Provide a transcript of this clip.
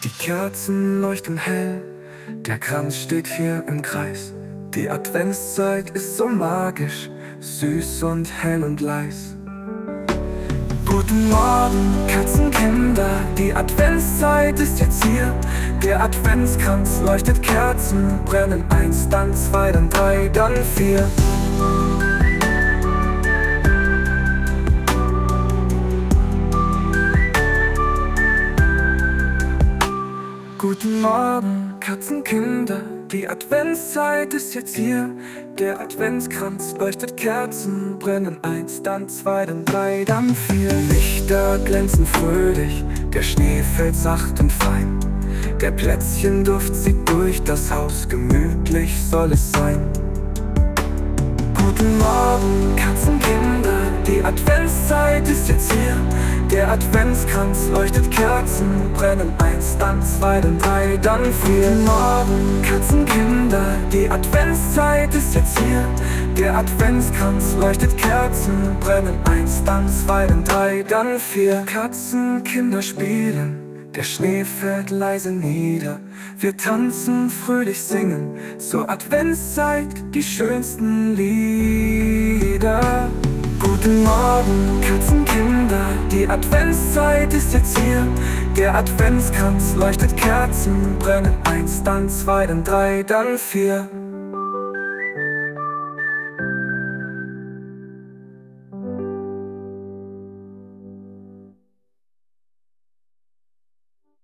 Die Kerzen leuchten hell, der Kranz steht hier im Kreis. Die Adventszeit ist so magisch, süß und hell und leis. Guten Morgen, Katzenkinder, die Adventszeit ist jetzt hier. Der Adventskranz leuchtet, Kerzen brennen, 1, dann 2, dann 3, dann 4. Guten Morgen, Katzenkinder, die Adventszeit ist jetzt hier. Der Adventskranz leuchtet, Kerzen brennen, 1, dann 2, dann 3, dann 4. Lichter glänzen fröhlich, der Schnee fällt sacht und fein. Der Plätzchenduft zieht durch das Haus, gemütlich soll es sein. Guten Morgen, Katzenkinder, die Adventszeit ist jetzt hier. Der Adventskranz leuchtet, Kerzen brennen, 1, dann 2, dann 3, dann 4. Guten Morgen, Katzenkinder, die Adventszeit ist jetzt hier. Der Adventskranz leuchtet, Kerzen brennen, 1, dann 2, dann 3, dann 4. Katzenkinder spielen, der Schnee fällt leise nieder. Wir tanzen, fröhlich singen, zur Adventszeit die schönsten Lieder. Guten Morgen, Katzenkinder, die Adventszeit ist jetzt hier. Der Adventskranz leuchtet, Kerzen brennen, 1, dann 2, dann 3, dann 4.